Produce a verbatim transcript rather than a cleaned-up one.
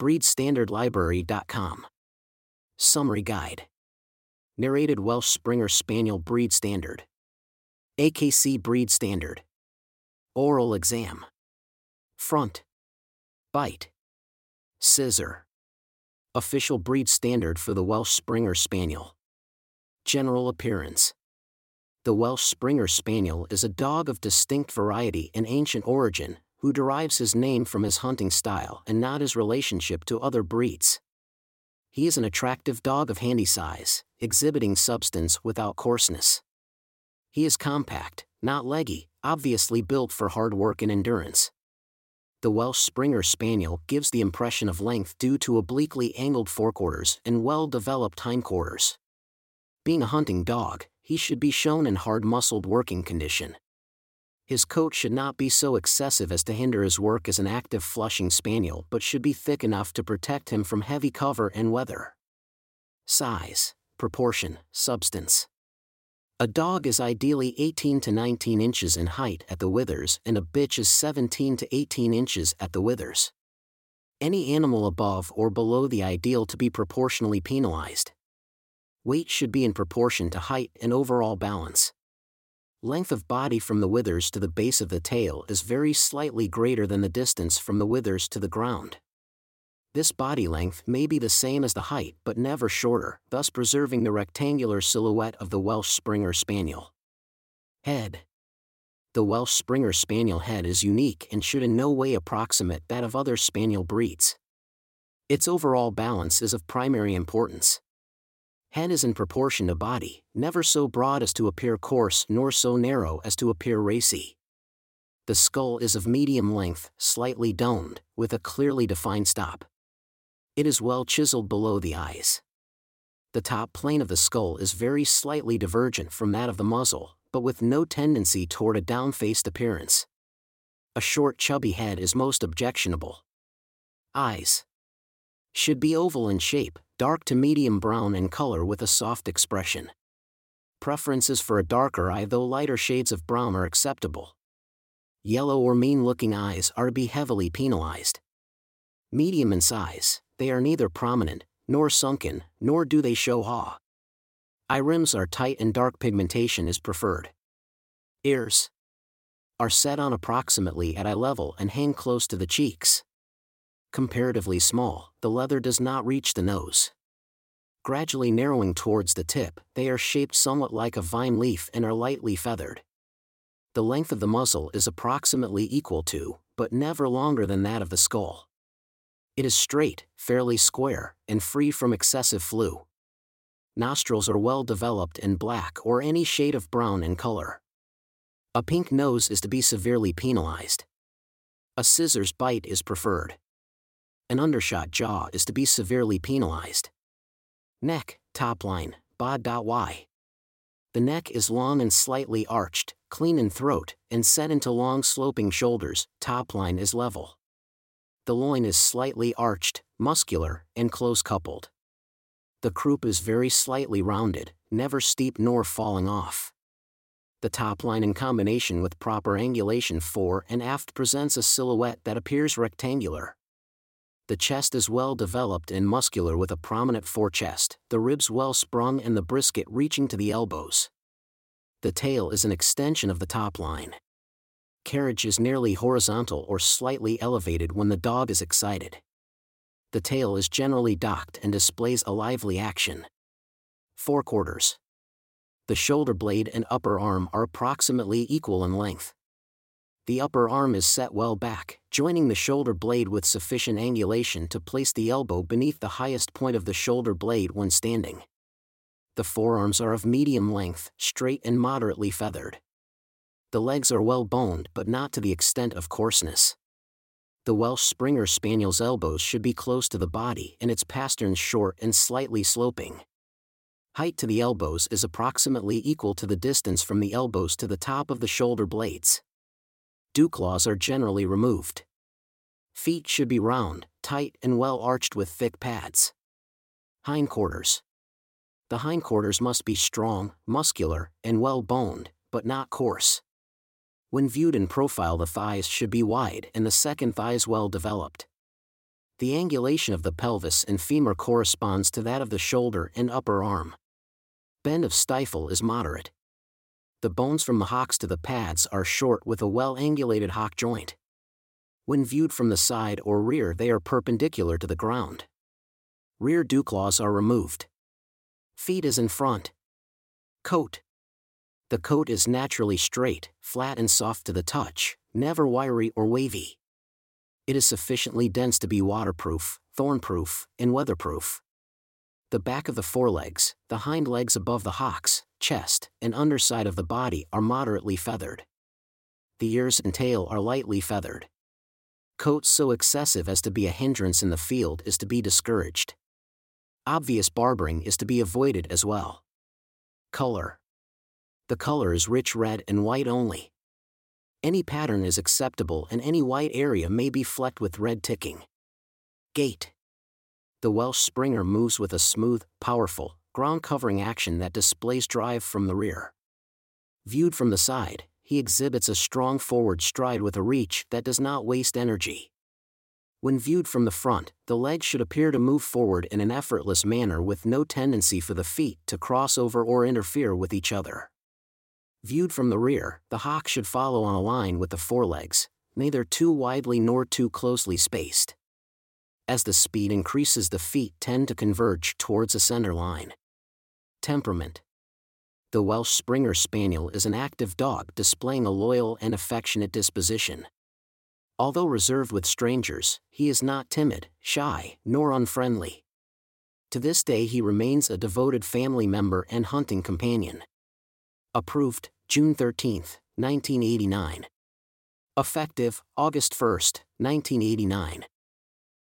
breed standard library dot com. Summary Guide. Narrated Welsh Springer Spaniel Breed Standard. A K C Breed Standard. Oral Exam. Front. Bite. Scissor. Official Breed Standard for the Welsh Springer Spaniel. General Appearance. The Welsh Springer Spaniel is a dog of distinct variety and ancient origin, who derives his name from his hunting style and not his relationship to other breeds. He is an attractive dog of handy size, exhibiting substance without coarseness. He is compact, not leggy, obviously built for hard work and endurance. The Welsh Springer Spaniel gives the impression of length due to obliquely angled forequarters and well-developed hindquarters. Being a hunting dog, he should be shown in hard-muscled working condition. His coat should not be so excessive as to hinder his work as an active flushing spaniel, but should be thick enough to protect him from heavy cover and weather. Size, proportion, substance. A dog is ideally eighteen to nineteen inches in height at the withers and a bitch is seventeen to eighteen inches at the withers. Any animal above or below the ideal to be proportionally penalized. Weight should be in proportion to height and overall balance. Length of body from the withers to the base of the tail is very slightly greater than the distance from the withers to the ground. This body length may be the same as the height but never shorter, thus preserving the rectangular silhouette of the Welsh Springer Spaniel. Head. The Welsh Springer Spaniel head is unique and should in no way approximate that of other Spaniel breeds. Its overall balance is of primary importance. Head is in proportion to body, never so broad as to appear coarse nor so narrow as to appear racy. The skull is of medium length, slightly domed, with a clearly defined stop. It is well chiseled below the eyes. The top plane of the skull is very slightly divergent from that of the muzzle, but with no tendency toward a down-faced appearance. A short chubby head is most objectionable. Eyes should be oval in shape, dark to medium brown in color with a soft expression. Preferences for a darker eye, though lighter shades of brown are acceptable. Yellow or mean-looking eyes are to be heavily penalized. Medium in size, they are neither prominent, nor sunken, nor do they show haw. Eye rims are tight and dark pigmentation is preferred. Ears are set on approximately at eye level and hang close to the cheeks. Comparatively small, the leather does not reach the nose. Gradually narrowing towards the tip, they are shaped somewhat like a vine leaf and are lightly feathered. The length of the muzzle is approximately equal to, but never longer than that of the skull. It is straight, fairly square, and free from excessive flew. Nostrils are well developed and black or any shade of brown in color. A pink nose is to be severely penalized. A scissors bite is preferred. An undershot jaw is to be severely penalized. Neck, top line, bod.y. The neck is long and slightly arched, clean in throat, and set into long sloping shoulders, top line is level. The loin is slightly arched, muscular, and close coupled. The croup is very slightly rounded, never steep nor falling off. The top line in combination with proper angulation fore and aft presents a silhouette that appears rectangular. The chest is well developed and muscular with a prominent forechest, the ribs well sprung and the brisket reaching to the elbows. The tail is an extension of the top line. Carriage is nearly horizontal or slightly elevated when the dog is excited. The tail is generally docked and displays a lively action. Forequarters. The shoulder blade and upper arm are approximately equal in length. The upper arm is set well back, joining the shoulder blade with sufficient angulation to place the elbow beneath the highest point of the shoulder blade when standing. The forearms are of medium length, straight and moderately feathered. The legs are well boned but not to the extent of coarseness. The Welsh Springer Spaniel's elbows should be close to the body and its pasterns short and slightly sloping. Height to the elbows is approximately equal to the distance from the elbows to the top of the shoulder blades. Dewclaws are generally removed. Feet should be round, tight and well arched with thick pads. Hindquarters. The hindquarters must be strong, muscular, and well boned, but not coarse. When viewed in profile, the thighs should be wide and the second thighs well developed. The angulation of the pelvis and femur corresponds to that of the shoulder and upper arm. Bend of stifle is moderate. The bones from the hocks to the pads are short with a well-angulated hock joint. When viewed from the side or rear, they are perpendicular to the ground. Rear dew claws are removed. Feet is in front. Coat. The coat is naturally straight, flat and soft to the touch, never wiry or wavy. It is sufficiently dense to be waterproof, thornproof, and weatherproof. The back of the forelegs, the hind legs above the hocks, chest, and underside of the body are moderately feathered. The ears and tail are lightly feathered. Coat so excessive as to be a hindrance in the field is to be discouraged. Obvious barbering is to be avoided as well. Color. The color is rich red and white only. Any pattern is acceptable and any white area may be flecked with red ticking. Gait. The Welsh Springer moves with a smooth, powerful, ground-covering action that displays drive from the rear. Viewed from the side, he exhibits a strong forward stride with a reach that does not waste energy. When viewed from the front, the legs should appear to move forward in an effortless manner with no tendency for the feet to cross over or interfere with each other. Viewed from the rear, the hock should follow on a line with the forelegs, neither too widely nor too closely spaced. As the speed increases, the feet tend to converge towards a center line. Temperament. The Welsh Springer Spaniel is an active dog displaying a loyal and affectionate disposition. Although reserved with strangers, he is not timid, shy, nor unfriendly. To this day he remains a devoted family member and hunting companion. Approved, June thirteenth, nineteen eighty-nine. Effective, August first, nineteen eighty-nine.